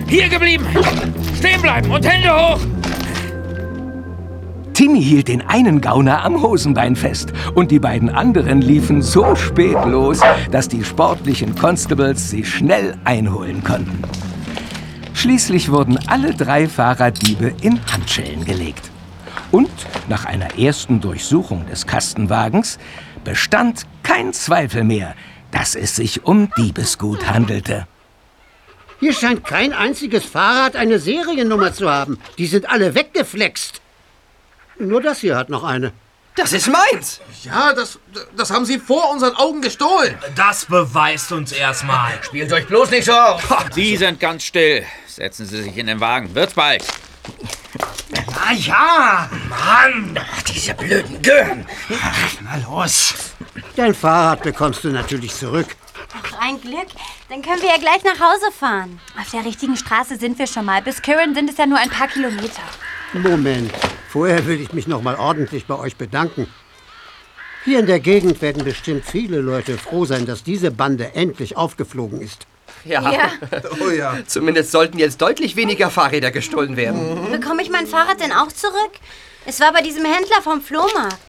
Hier geblieben! Stehen bleiben und Hände hoch! Timmy hielt den einen Gauner am Hosenbein fest und die beiden anderen liefen so spät los, dass die sportlichen Constables sie schnell einholen konnten. Schließlich wurden alle 3 Fahrraddiebe in Handschellen gelegt. Und nach einer ersten Durchsuchung des Kastenwagens bestand kein Zweifel mehr, dass es sich um Diebesgut handelte. Hier scheint kein einziges Fahrrad eine Seriennummer zu haben. Die sind alle weggeflext. Nur das hier hat noch eine. Das ist meins! Ja, das haben Sie vor unseren Augen gestohlen. Das beweist uns erstmal. Spielt euch bloß nicht so auf. Sie sind ganz still. Setzen Sie sich in den Wagen. Wird's bald. Na ja, Mann. Diese blöden Gören. Na los. Dein Fahrrad bekommst du natürlich zurück. Ach, ein Glück. Dann können wir ja gleich nach Hause fahren. Auf der richtigen Straße sind wir schon mal. Bis Kirin sind es ja nur ein paar Kilometer. Moment, vorher will ich mich noch mal ordentlich bei euch bedanken. Hier in der Gegend werden bestimmt viele Leute froh sein, dass diese Bande endlich aufgeflogen ist. Ja. Oh ja. Zumindest sollten jetzt deutlich weniger Fahrräder gestohlen werden. Bekomme ich mein Fahrrad denn auch zurück? Es war bei diesem Händler vom Flohmarkt.